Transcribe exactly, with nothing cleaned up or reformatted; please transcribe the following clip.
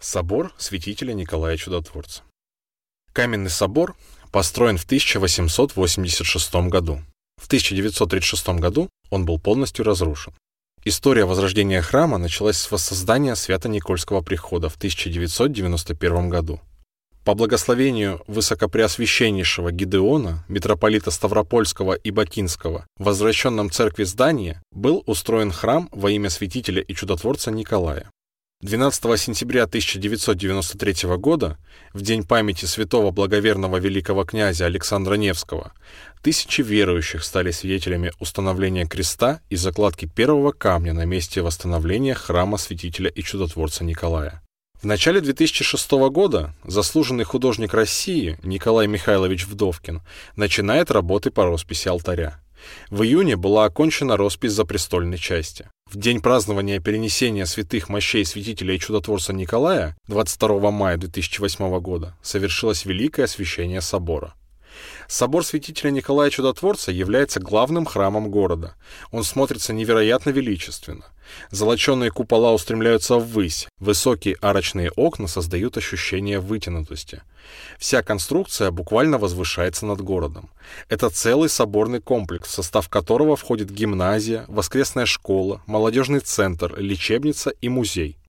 Собор святителя Николая Чудотворца. Каменный собор построен в тысяча восемьсот восемьдесят шестом году. В тысяча девятьсот тридцать шестом году он был полностью разрушен. История возрождения храма началась с воссоздания Свято-Никольского прихода в тысяча девятьсот девяносто первом году. По благословению высокопреосвященнейшего Гидеона, митрополита Ставропольского и Бакинского, в возвращенном церкви здании был устроен храм во имя святителя и чудотворца Николая. двенадцатого сентября тысяча девятьсот девяносто третьего года, в день памяти святого благоверного великого князя Александра Невского, тысячи верующих стали свидетелями установления креста и закладки первого камня на месте восстановления храма святителя и чудотворца Николая. В начале две тысячи шестого года заслуженный художник России Николай Михайлович Вдовкин начинает работы по росписи алтаря. В июне была окончена роспись запрестольной части. В день празднования перенесения святых мощей святителя и чудотворца Николая, двадцать второго мая две тысячи восьмого года, совершилось великое освящение собора. Собор святителя Николая Чудотворца является главным храмом города. Он смотрится невероятно величественно. Золоченые купола устремляются ввысь, высокие арочные окна создают ощущение вытянутости. Вся конструкция буквально возвышается над городом. Это целый соборный комплекс, в состав которого входит гимназия, воскресная школа, молодежный центр, лечебница и музей.